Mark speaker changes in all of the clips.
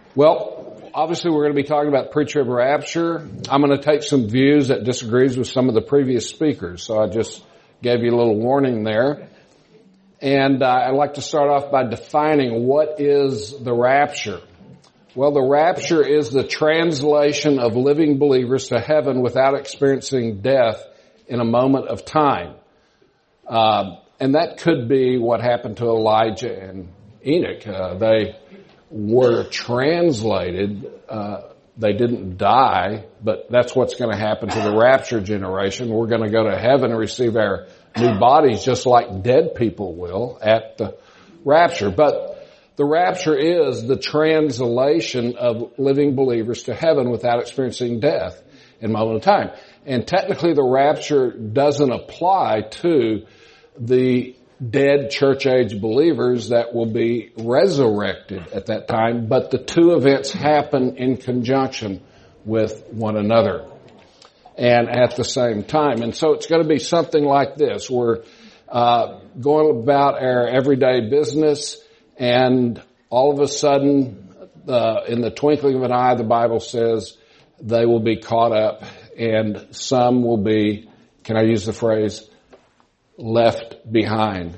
Speaker 1: Well, obviously we're going to be talking about pre-trib rapture. I'm going to take some views that disagrees with some of the previous speakers. So I just gave you a little warning there. And I'd like to start off by defining what is the rapture. Well, the rapture is the translation of living believers to heaven without experiencing death in a moment of time. And that could be what happened to Elijah and Enoch. They were translated. They didn't die, but that's what's going to happen to the rapture generation. We're going to go to heaven and receive our new bodies just like dead people will at the rapture. But the rapture is the translation of living believers to heaven without experiencing death in a moment of time. And technically the rapture doesn't apply to the dead church age believers that will be resurrected at that time, but the two events happen in conjunction with one another and at the same time. And so it's going to be something like this. We're going about our everyday business, and all of a sudden, in the twinkling of an eye, the Bible says they will be caught up, and some will be, can I use the phrase, left behind.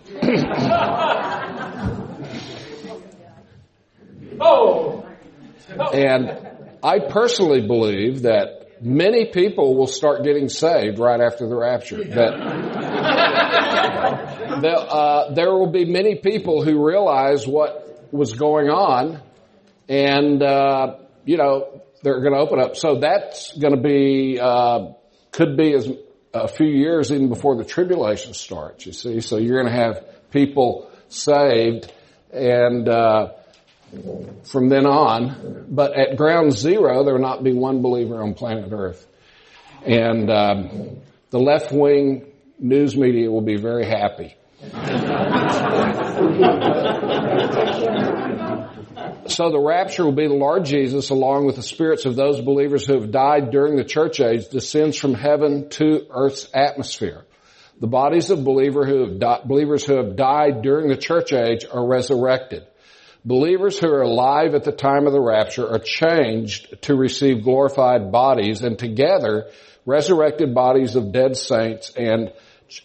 Speaker 1: And I personally believe that many people will start getting saved right after the rapture. That there will be many people who realize what was going on, and they're going to open up. So that's going to be could be as a few years even before the tribulation starts, you see. So you're going to have people saved and from then on. But at ground zero, there will not be one believer on planet Earth. And the left-wing news media will be very happy. So the rapture will be the Lord Jesus, along with the spirits of those believers who have died during the church age, descends from heaven to earth's atmosphere. The bodies of believers who have died during the church age are resurrected. Believers who are alive at the time of the rapture are changed to receive glorified bodies, and together, resurrected bodies of dead saints and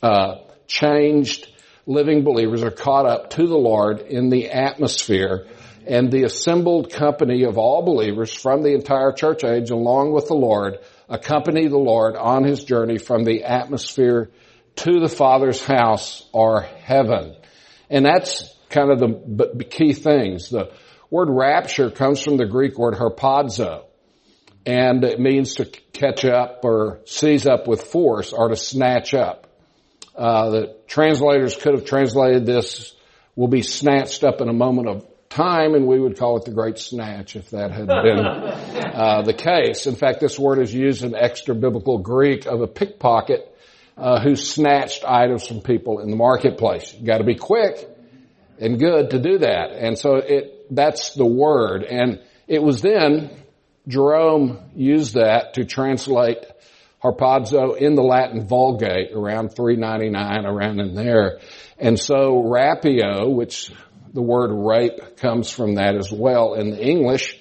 Speaker 1: changed living believers are caught up to the Lord in the atmosphere, and the assembled company of all believers from the entire church age, along with the Lord, accompany the Lord on his journey from the atmosphere to the Father's house, or heaven. And that's kind of the key things. The word rapture comes from the Greek word harpazo, and it means to catch up or seize up with force or to snatch up. The translators could have translated this, will be snatched up in a moment of time, and we would call it the great snatch if that had been the case. In fact, this word is used in extra biblical Greek of a pickpocket who snatched items from people in the marketplace. You got to be quick and good to do that. And so that's the word. And it was then Jerome used that to translate harpazo in the Latin Vulgate around 399, around in there. And so rapio, which the word rape comes from that as well in the English,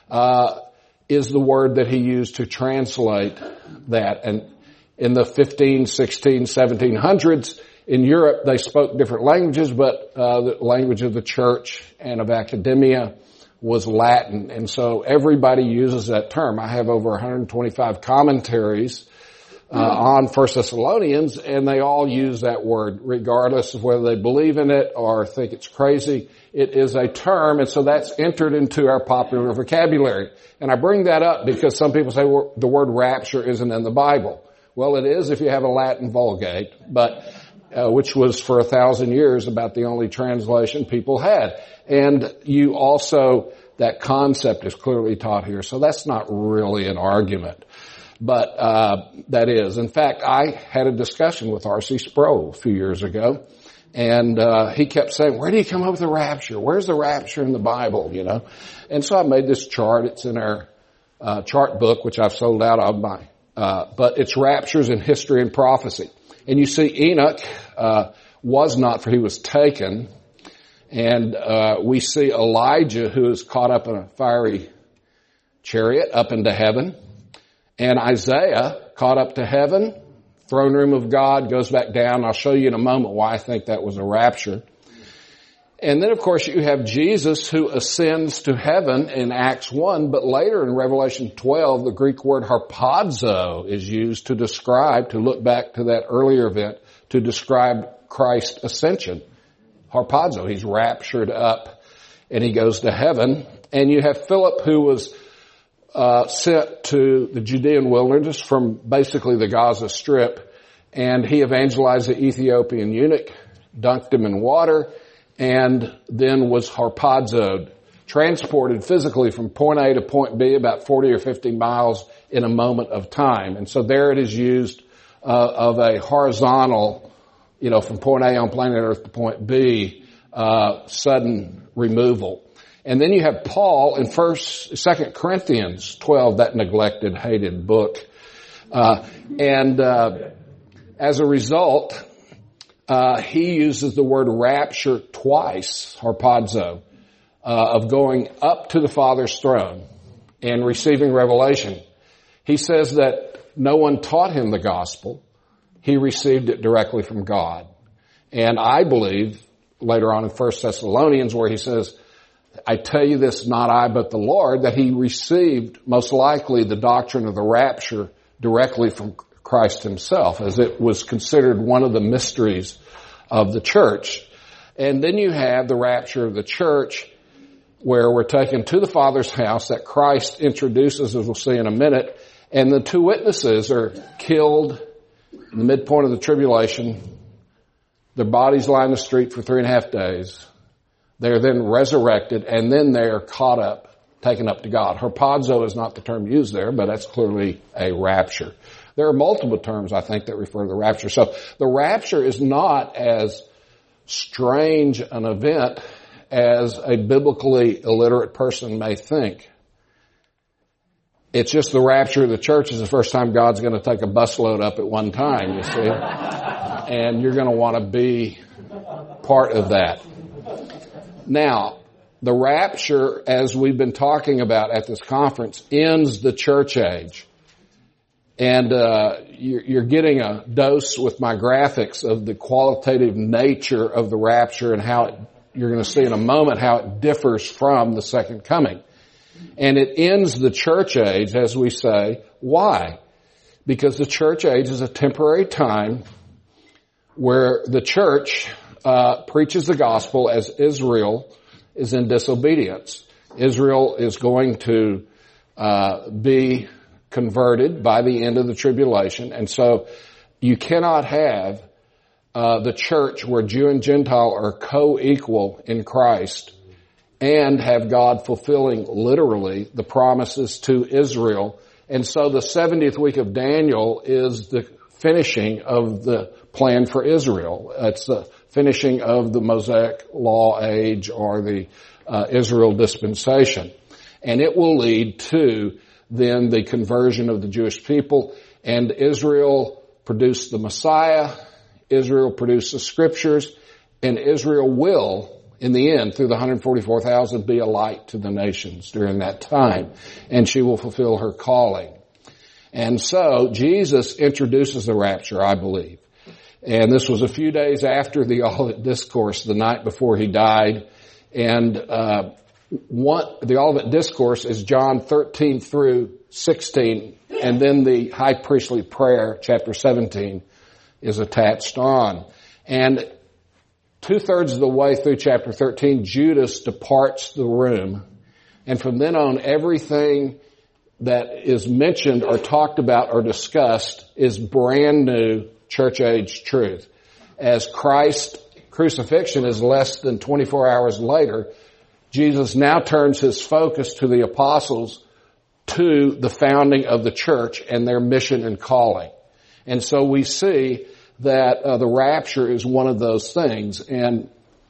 Speaker 1: is the word that he used to translate that. And in the 15, 16, 1700s, in Europe, they spoke different languages, but the language of the church and of academia was Latin. And so everybody uses that term. I have over 125 commentaries on 1 Thessalonians, and they all use that word, regardless of whether they believe in it or think it's crazy. It is a term, and so that's entered into our popular vocabulary. And I bring that up because some people say, well, the word rapture isn't in the Bible. Well, it is if you have a Latin Vulgate, but which was for 1,000 years about the only translation people had. And you also, that concept is clearly taught here, so that's not really an argument. But that is. In fact, I had a discussion with R.C. Sproul a few years ago, and he kept saying, where do you come up with the rapture? Where's the rapture in the Bible, you know? And so I made this chart. It's in our chart book, which I've sold out of my, but it's raptures in history and prophecy. And you see Enoch was not, for he was taken, And we see Elijah, who is caught up in a fiery chariot up into heaven. And Isaiah caught up to heaven, throne room of God, goes back down. I'll show you in a moment why I think that was a rapture. And then, of course, you have Jesus who ascends to heaven in Acts 1, but later in Revelation 12, the Greek word harpazo is used to describe, to look back to that earlier event, to describe Christ's ascension. Harpazo, he's raptured up and he goes to heaven. And you have Philip, who was sent to the Judean wilderness from basically the Gaza Strip, and he evangelized the Ethiopian eunuch, dunked him in water, and then was harpazoed, transported physically from point A to point B about 40 or 50 miles in a moment of time. And so there it is used of a horizontal, from point A on planet Earth to point B, sudden removal. And then you have Paul in 2 Corinthians 12, that neglected, hated book. As a result, he uses the word rapture twice, harpazo, of going up to the Father's throne and receiving revelation. He says that no one taught him the gospel. He received it directly from God. And I believe later on in 1 Thessalonians where he says, I tell you this, not I, but the Lord, that he received most likely the doctrine of the rapture directly from Christ himself, as it was considered one of the mysteries of the church. And then you have the rapture of the church, where we're taken to the Father's house that Christ introduces, as we'll see in a minute, and the two witnesses are killed in the midpoint of the tribulation. Their bodies lie in the street for 3.5 days. They're then resurrected, and then they are caught up, taken up to God. Harpazo is not the term used there, but that's clearly a rapture. There are multiple terms, I think, that refer to the rapture. So the rapture is not as strange an event as a biblically illiterate person may think. It's just the rapture of the church is the first time God's going to take a busload up at one time, you see. And you're going to want to be part of that. Now, the rapture, as we've been talking about at this conference, ends the church age. And you're getting a dose with my graphics of the qualitative nature of the rapture and how you're going to see in a moment how it differs from the second coming. And it ends the church age, as we say. Why? Because the church age is a temporary time where the church preaches the gospel as Israel is in disobedience. Israel is going to be converted by the end of the tribulation. And so you cannot have the church where Jew and Gentile are co-equal in Christ and have God fulfilling literally the promises to Israel. And so the 70th week of Daniel is the finishing of the plan for Israel. It's the finishing of the Mosaic law age or the Israel dispensation. And it will lead to then the conversion of the Jewish people, and Israel produced the Messiah, Israel produced the scriptures, and Israel will, in the end, through the 144,000, be a light to the nations during that time, and she will fulfill her calling. And so Jesus introduces the rapture, I believe. And this was a few days after the Olivet Discourse, the night before he died. And the Olivet Discourse is John 13 through 16, and then the high priestly prayer, chapter 17, is attached on. And 2/3 of the way through chapter 13, Judas departs the room. And from then on, everything that is mentioned or talked about or discussed is brand new church age truth. As Christ's crucifixion is less than 24 hours later, Jesus now turns his focus to the apostles, to the founding of the church and their mission and calling. And so we see that the rapture is one of those things. And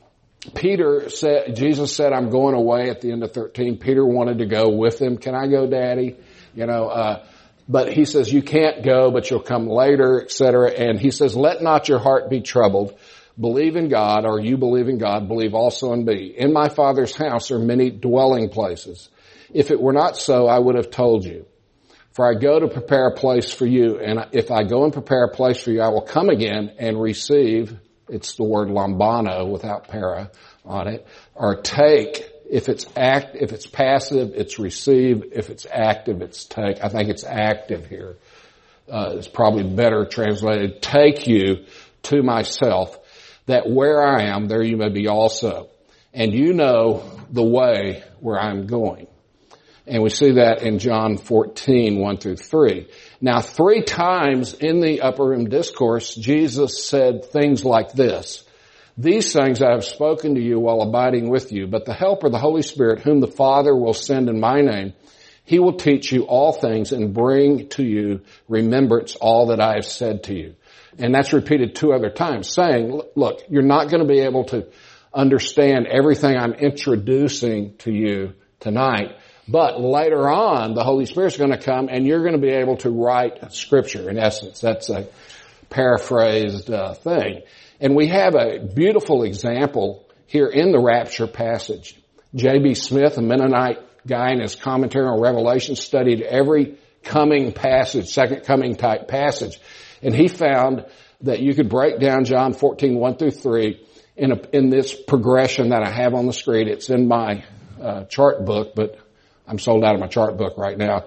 Speaker 1: Jesus said, I'm going away at the end of 13. Peter wanted to go with him. Can I go, Daddy? But he says, you can't go, but you'll come later, etc. And he says, let not your heart be troubled. believe in God, or you believe in God, believe also in me. In my Father's house are many dwelling places. If it were not so, I would have told you. For I go to prepare a place for you, and if I go and prepare a place for you, I will come again and receive, it's the word lambano without para on it, or take. If it's passive, it's receive. If it's active, it's take. I think it's active here. It's probably better translated, take you to myself, that where I am, there you may be also. And you know the way where I'm going. And we see that in John 14, 1 through 3. Now, 3 times in the upper room discourse, Jesus said things like this. These things I have spoken to you while abiding with you, but the Helper, the Holy Spirit, whom the Father will send in my name, he will teach you all things and bring to you remembrance all that I have said to you. And that's repeated 2 other times, saying, look, you're not going to be able to understand everything I'm introducing to you tonight. But later on, the Holy Spirit's going to come and you're going to be able to write Scripture. In essence, that's a paraphrased thing. And we have a beautiful example here in the rapture passage. J.B. Smith, a Mennonite guy, in his commentary on Revelation, studied every coming passage, second coming type passage. And he found that you could break down John 14, 1 through 3 in this progression that I have on the screen. It's in my chart book, but I'm sold out of my chart book right now.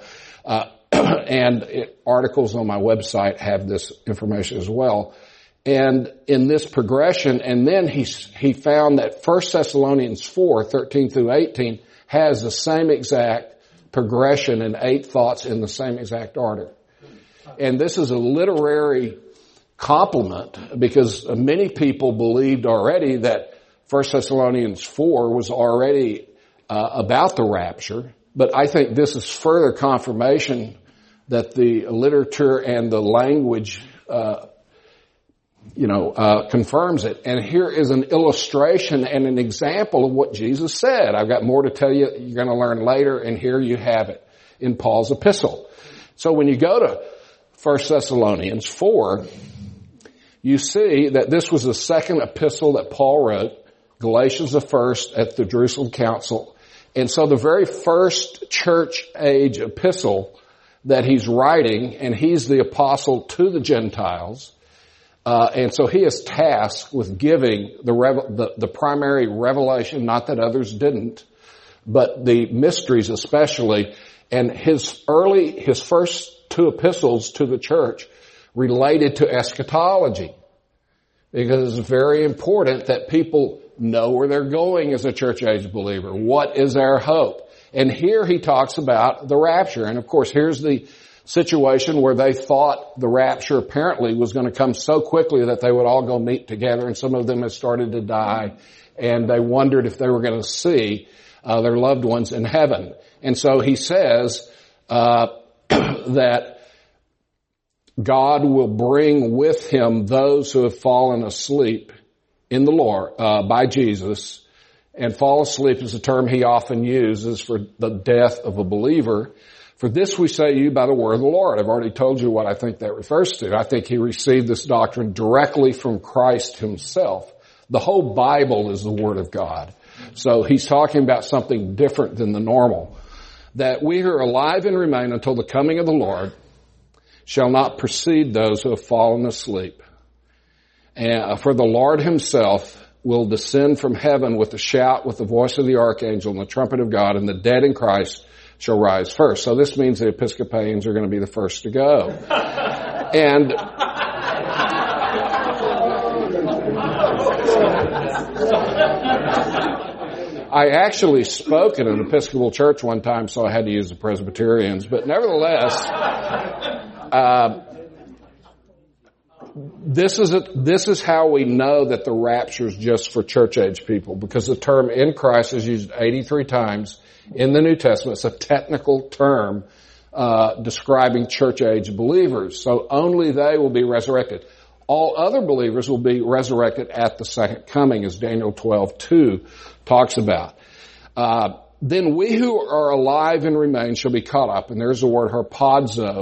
Speaker 1: Articles on my website have this information as well. And in this progression, and then he found that 1 Thessalonians 4, 13 through 18 has the same exact progression and 8 thoughts in the same exact order. And this is a literary compliment because many people believed already that 1 Thessalonians 4 was already about the rapture. But I think this is further confirmation that the literature and the language, confirms it. And here is an illustration and an example of what Jesus said. I've got more to tell you. You're going to learn later, and here you have it in Paul's epistle. So when you go to 1 Thessalonians 4, you see that this was the second epistle that Paul wrote. Galatians the first at the Jerusalem Council. And so the very first church age epistle that he's writing, and he's the apostle to the Gentiles, and so he is tasked with giving the primary revelation, not that others didn't, but the mysteries especially. And his first 2 epistles to the church related to eschatology, because it's very important that people know where they're going as a church age believer. What is our hope? And here he talks about the rapture. And of course, here's the situation where they thought the rapture apparently was going to come so quickly that they would all go meet together, and some of them had started to die, and they wondered if they were going to see their loved ones in heaven. And so he says that God will bring with him those who have fallen asleep in the Lord by Jesus. And fall asleep is a term he often uses for the death of a believer. For this we say to you by the word of the Lord. I've already told you what I think that refers to. I think he received this doctrine directly from Christ himself. The whole Bible is the Word of God. So he's talking about something different than the normal. That we who are alive and remain until the coming of the Lord shall not precede those who have fallen asleep. And for the Lord himself will descend from heaven with a shout, with the voice of the archangel and the trumpet of God, and the dead in Christ shall rise first. So this means the Episcopalians are going to be the first to go. And I actually spoke in an Episcopal church one time, so I had to use the Presbyterians. But nevertheless, this is how we know that the rapture is just for church age people, because the term in Christ is used 83 times in the New Testament. It's a technical term describing church age believers. So only they will be resurrected. All other believers will be resurrected at the second coming, as Daniel 12:2 talks about. Then we who are alive and remain shall be caught up, and there's the word harpazo,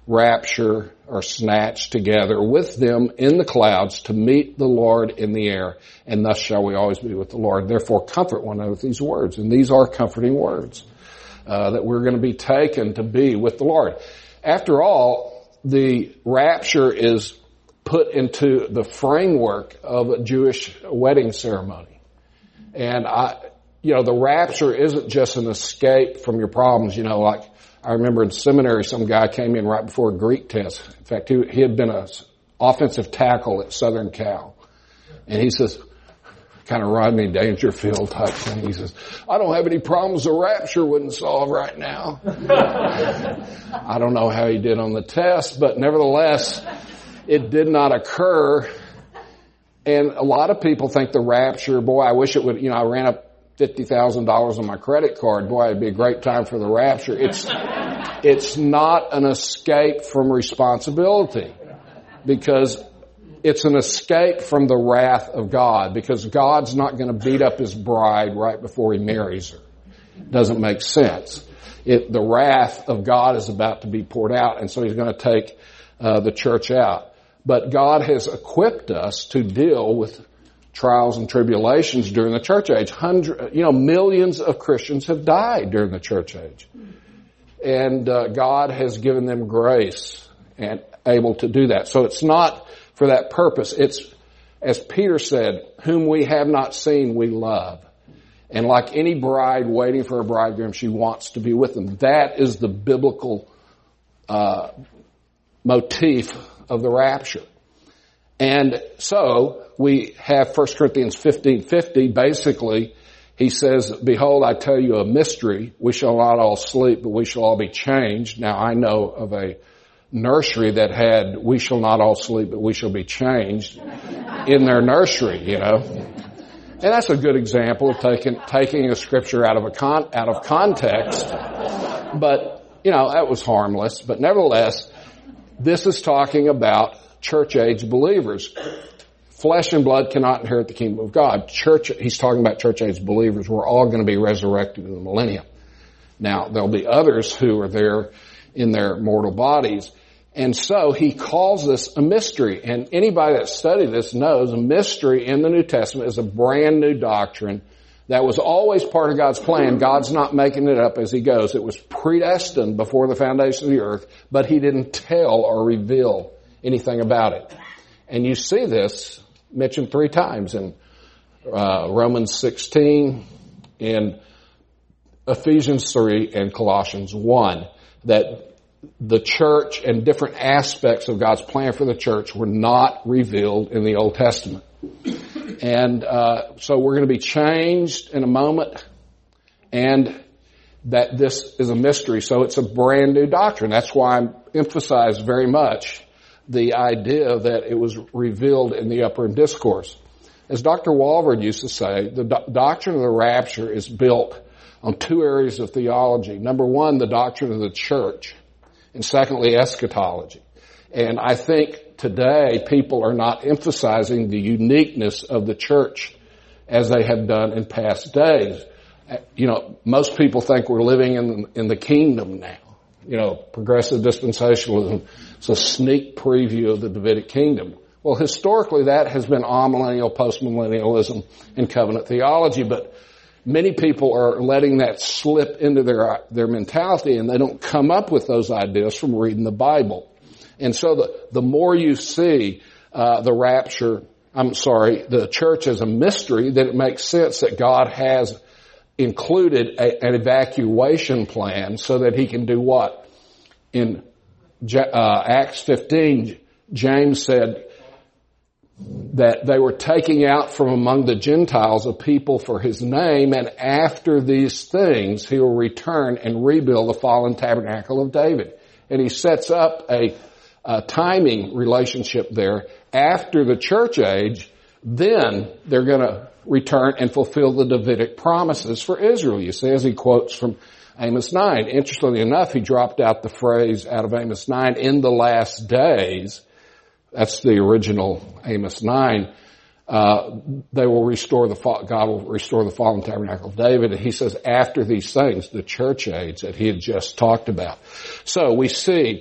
Speaker 1: rapture or snatched together with them in the clouds to meet the Lord in the air, and thus shall we always be with the Lord. Therefore comfort one another with these words. And these are comforting words, that we're going to be taken to be with the Lord. After all, the rapture is put into the framework of a Jewish wedding ceremony. And the rapture isn't just an escape from your problems, like I remember in seminary, some guy came in right before a Greek test. In fact, he had been an offensive tackle at Southern Cal. And he says, kind of Rodney Dangerfield type thing. He says, I don't have any problems the rapture wouldn't solve right now. I don't know how he did on the test, but nevertheless, it did not occur. And a lot of people think the rapture, boy, I wish it would, I ran up $50,000 on my credit card. Boy, it'd be a great time for the rapture. It's not an escape from responsibility, because it's an escape from the wrath of God, because God's not going to beat up his bride right before he marries her. It doesn't make sense. The wrath of God is about to be poured out, and so he's going to take the church out. But God has equipped us to deal with trials and tribulations during the church age. Millions of Christians have died during the church age. And God has given them grace and able to do that. So it's not for that purpose. It's, as Peter said, whom we have not seen, we love. And like any bride waiting for a bridegroom, she wants to be with them. That is the biblical motif of the rapture. And so we have 1 Corinthians 15:50. Basically, he says, behold, I tell you a mystery. We shall not all sleep, but we shall all be changed. Now, I know of a nursery that had, we shall not all sleep, but we shall be changed in their nursery, And that's a good example of taking a scripture out of context. But, that was harmless. But nevertheless, this is talking about church-age believers. Flesh and blood cannot inherit the kingdom of God. He's talking about church-age believers. We're all going to be resurrected in the millennium. Now, there'll be others who are there in their mortal bodies. And so he calls this a mystery. And anybody that studied this knows a mystery in the New Testament is a brand new doctrine that was always part of God's plan. God's not making it up as he goes. It was predestined before the foundation of the earth, but he didn't tell or reveal anything about it. And you see this mentioned 3 times in Romans 16, in Ephesians 3, and Colossians 1, that the church and different aspects of God's plan for the church were not revealed in the Old Testament. And so we're going to be changed in a moment, and that this is a mystery. So it's a brand new doctrine. That's why I emphasize very much the idea that it was revealed in the upper room discourse. As Dr. Walvoord used to say, the doctrine of the rapture is built on 2 areas of theology. Number 1, the doctrine of the church, and secondly, eschatology. And I think today people are not emphasizing the uniqueness of the church as they have done in past days. Most people think we're living in the kingdom now. Progressive dispensationalism is a sneak preview of the Davidic kingdom. Well, historically that has been amillennial, postmillennialism, and covenant theology, but many people are letting that slip into their mentality, and they don't come up with those ideas from reading the Bible. And so the more you see the church as a mystery, then it makes sense that God has included an evacuation plan so that he can do what? In Acts 15, James said that they were taking out from among the Gentiles a people for his name, and after these things he will return and rebuild the fallen tabernacle of David. And he sets up a timing relationship there. After the church age, then they're going to return and fulfill the Davidic promises for Israel, you see, as he quotes from Amos 9. Interestingly enough, he dropped out the phrase out of Amos 9, in the last days. That's the original Amos 9. God will restore the fallen tabernacle of David. And he says after these things, the church age that he had just talked about. So we see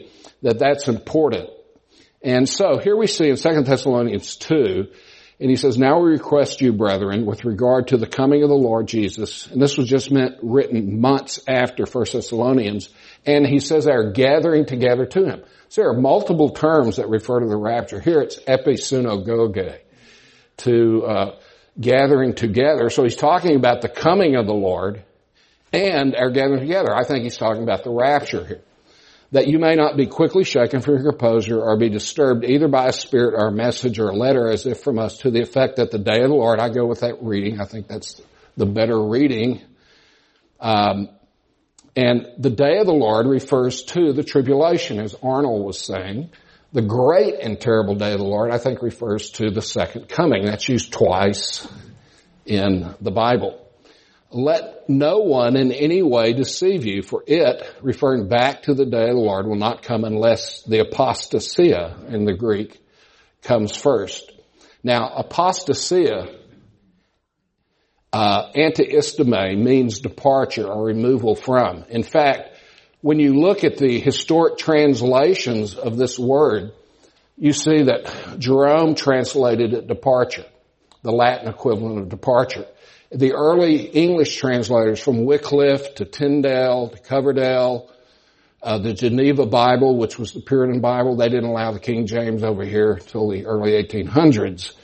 Speaker 1: that's important. And so here we see in 2 Thessalonians 2, and he says, now we request you, brethren, with regard to the coming of the Lord Jesus, and this was just written months after 1 Thessalonians, and he says they are gathering together to him. So there are multiple terms that refer to the rapture. Here it's episunogoge, to gathering together. So he's talking about the coming of the Lord and our gathering together. I think he's talking about the rapture here. That you may not be quickly shaken from your composure or be disturbed either by a spirit or a message or a letter as if from us, to the effect that the day of the Lord, I go with that reading. I think that's the better reading. And the day of the Lord refers to the tribulation, as Arnold was saying. The great and terrible day of the Lord, I think, refers to the second coming. That's used twice in the Bible. Let no one in any way deceive you, for it, referring back to the day of the Lord, will not come unless the apostasia in the Greek comes first. Now, apostasia, antiistome, means departure or removal from. In fact, when you look at the historic translations of this word, you see that Jerome translated it departure, the Latin equivalent of departure. The early English translators, from Wycliffe to Tyndale to Coverdale, the Geneva Bible, which was the Puritan Bible, they didn't allow the King James over here until the early 1800s.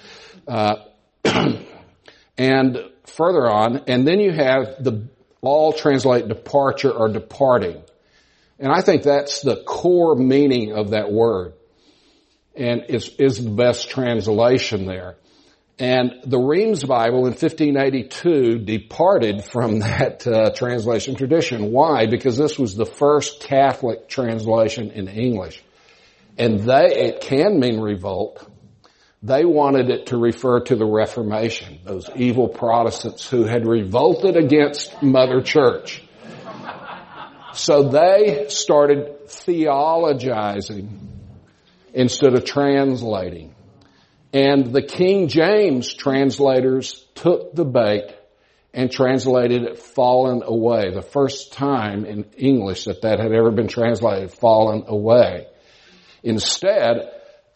Speaker 1: And further on, and then you have all translate departure or departing. And I think that's the core meaning of that word, and is the best translation there. And the Reims Bible in 1582 departed from that translation tradition. Why? Because this was the first Catholic translation in English. And it can mean revolt. They wanted it to refer to the Reformation, those evil Protestants who had revolted against Mother Church. So they started theologizing instead of translating. And the King James translators took the bait and translated it fallen away. The first time in English that had ever been translated, fallen away. Instead,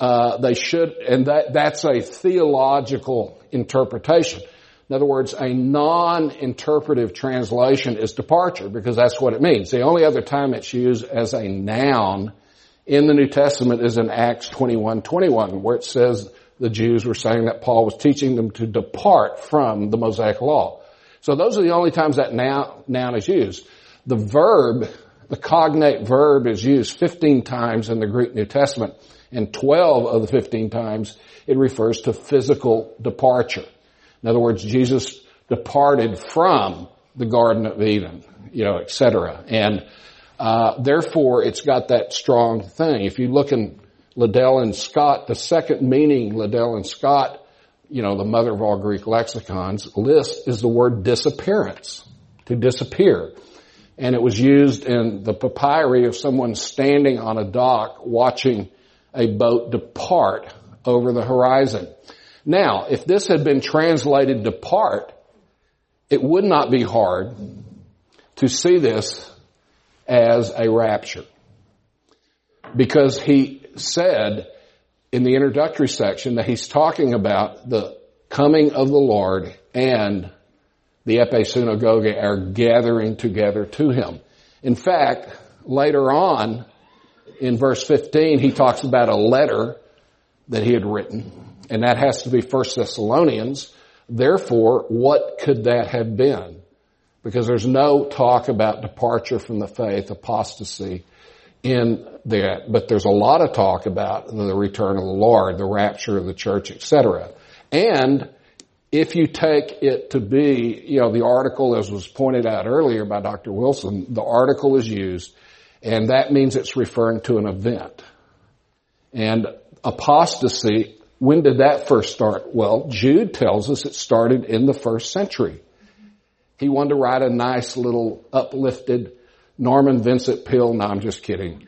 Speaker 1: that's a theological interpretation. In other words, a non-interpretive translation is departure, because that's what it means. The only other time it's used as a noun in the New Testament is in Acts 21:21, where it says the Jews were saying that Paul was teaching them to depart from the Mosaic Law. So those are the only times that noun is used. The verb, the cognate verb, is used 15 times in the Greek New Testament, and 12 of the 15 times it refers to physical departure. In other words, Jesus departed from the Garden of Eden, etc. And therefore, it's got that strong thing. If you look in Liddell and Scott, the second meaning Liddell and Scott, the mother of all Greek lexicons, list is the word disappearance, to disappear. And it was used in the papyri of someone standing on a dock watching a boat depart over the horizon. Now, if this had been translated depart, it would not be hard to see this as a rapture. Because he said in the introductory section that he's talking about the coming of the Lord and the episunogoge, our gathering together to him. In fact, later on in verse 15, he talks about a letter that he had written, and that has to be 1 Thessalonians. Therefore, what could that have been? Because there's no talk about departure from the faith, apostasy, in that, but there's a lot of talk about the return of the Lord, the rapture of the church, etc. And if you take it to be, the article, as was pointed out earlier by Dr. Wilson, the article is used, and that means it's referring to an event. And apostasy, when did that first start? Well, Jude tells us it started in the 1st century. He wanted to write a nice little uplifted Norman Vincent Peale, no, I'm just kidding,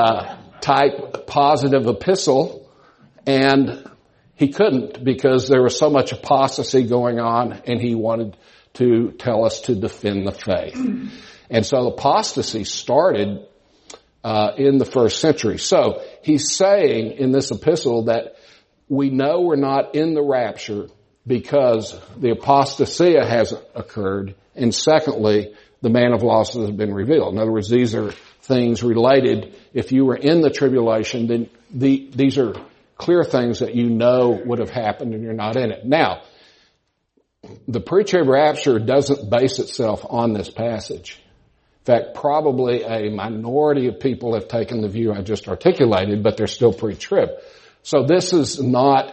Speaker 1: type positive epistle, and he couldn't because there was so much apostasy going on, and he wanted to tell us to defend the faith. And so apostasy started in the first century. So he's saying in this epistle that we know we're not in the rapture because the apostasia hasn't occurred, and secondly, the man of lawlessness has been revealed. In other words, these are things related. If you were in the tribulation, then these are clear things that you know would have happened and you're not in it. Now, the pre-trib rapture doesn't base itself on this passage. In fact, probably a minority of people have taken the view I just articulated, but they're still pre-trib. So this is not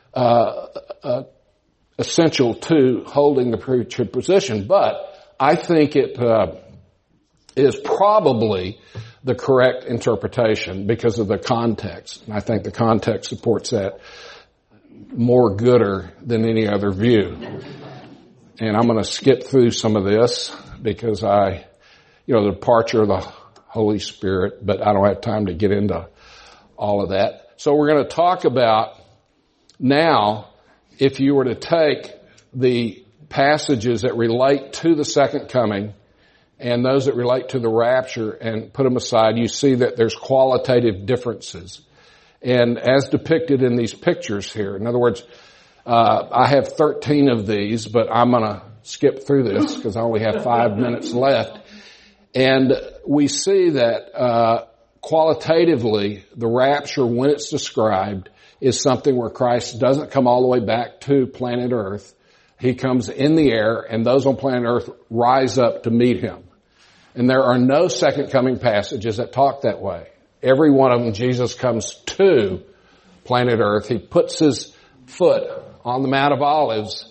Speaker 1: essential to holding the pre-trib position, but I think it is probably the correct interpretation because of the context. And I think the context supports that more gooder than any other view. And I'm going to skip through some of this because the departure of the Holy Spirit, but I don't have time to get into all of that. So we're going to talk about now, if you were to take the passages that relate to the second coming and those that relate to the rapture and put them aside, you see that there's qualitative differences. And as depicted in these pictures here, in other words, I have 13 of these, but I'm going to skip through this because I only have 5 minutes left. And we see that qualitatively, the rapture, when it's described, is something where Christ doesn't come all the way back to planet Earth. He comes in the air, and those on planet Earth rise up to meet him. And there are no second coming passages that talk that way. Every one of them, Jesus comes to planet Earth. He puts his foot on the Mount of Olives,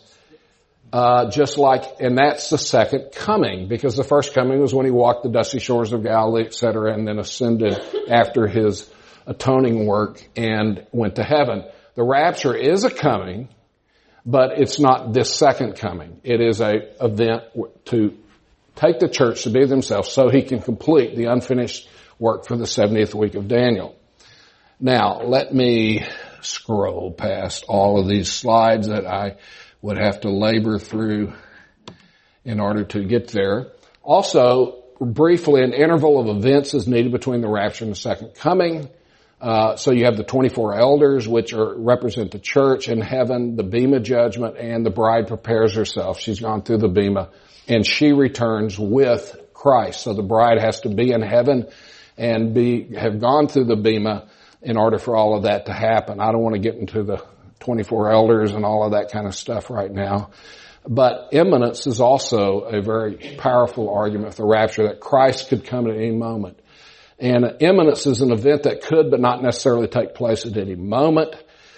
Speaker 1: and that's the second coming, because the first coming was when he walked the dusty shores of Galilee, etc., and then ascended after his atoning work and went to heaven. The rapture is a coming, but it's not this second coming. It is an event to take the church to be themselves so he can complete the unfinished work for the 70th week of Daniel. Now, let me scroll past all of these slides that I would have to labor through in order to get there. Also, briefly, an interval of events is needed between the rapture and the second coming. So you have the 24 elders, which represent the church in heaven, the Bema judgment, and the bride prepares herself. She's gone through the Bema, and she returns with Christ. So the bride has to be in heaven and have gone through the Bema in order for all of that to happen. I don't want to get into the 24 elders and all of that kind of stuff right now. But imminence is also a very powerful argument for the rapture, that Christ could come at any moment. And imminence is an event that could but not necessarily take place at any moment.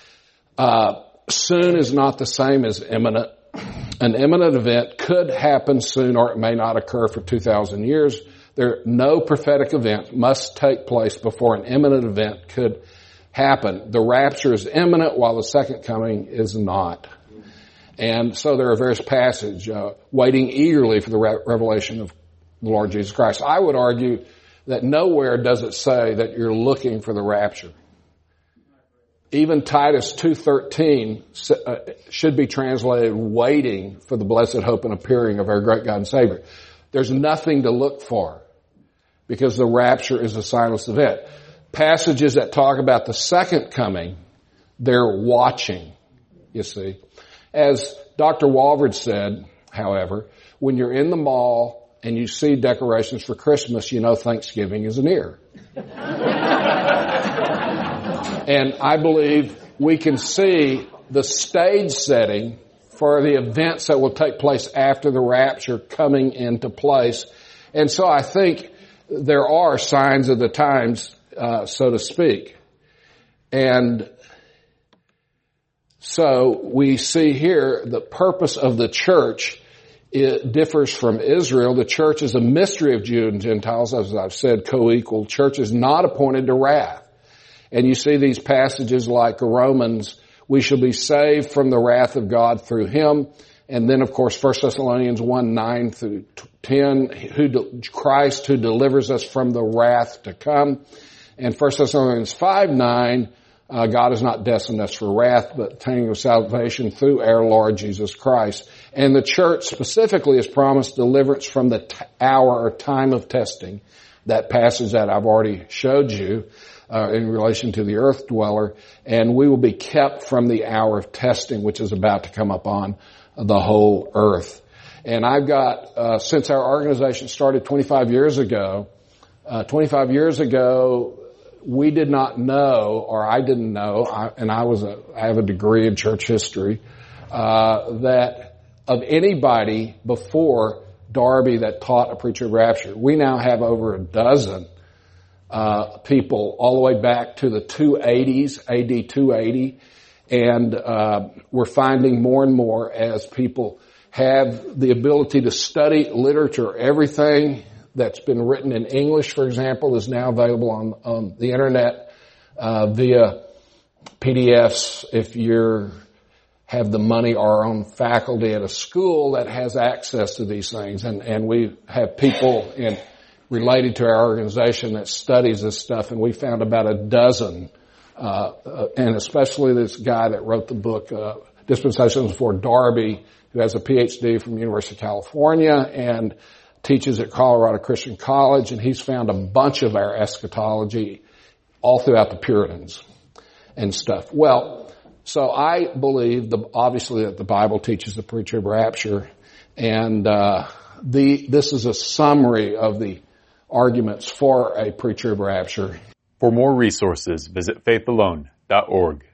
Speaker 1: Soon is not the same as imminent. An imminent event could happen soon, or it may not occur for 2,000 years. No prophetic event must take place before an imminent event could happen. The rapture is imminent while the second coming is not. And so there are various passages waiting eagerly for the revelation of the Lord Jesus Christ. I would argue that nowhere does it say that you're looking for the rapture. Even Titus 2:13 should be translated waiting for the blessed hope and appearing of our great God and Savior. There's nothing to look for because the rapture is a signless event. Passages that talk about the second coming, they're watching, you see. As Dr. Walvoord said, however, when you're in the mall and you see decorations for Christmas, you know Thanksgiving is near. And I believe we can see the stage setting for the events that will take place after the rapture coming into place. And so I think there are signs of the times, so to speak. And so we see here the purpose of the church. It differs from Israel. The church is a mystery of Jews and Gentiles, as I've said, co-equal. Church is not appointed to wrath. And you see these passages like Romans, we shall be saved from the wrath of God through him. And then, of course, 1 Thessalonians 1:9 through 10, Christ who delivers us from the wrath to come. And 1 Thessalonians 5:9, God has not destined us for wrath, but attaining of salvation through our Lord Jesus Christ. And the church specifically has promised deliverance from the hour or time of testing. that passage that I've already showed you in relation to the earth dweller, and we will be kept from the hour of testing, which is about to come upon the whole earth. And I've got, since our organization started 25 years ago, we did not know, or I didn't know, I have a degree in church history, that of anybody before Darby that taught a preacher of rapture. We now have over a dozen people all the way back to the 280s, AD 280, and we're finding more and more as people have the ability to study literature. Everything that's been written in English, for example, is now available on the internet via PDFs. If you have the money or our own faculty at a school that has access to these things, and we have people related to our organization that studies this stuff, and we found about a dozen, and especially this guy that wrote the book Dispensations for Darby, who has a PhD from the University of California and teaches at Colorado Christian College, and he's found a bunch of our eschatology all throughout the Puritans and stuff. Well, so I believe obviously that the Bible teaches the pre-trib rapture, and this is a summary of the arguments for a pre-trib rapture.
Speaker 2: For more resources, visit faithalone.org.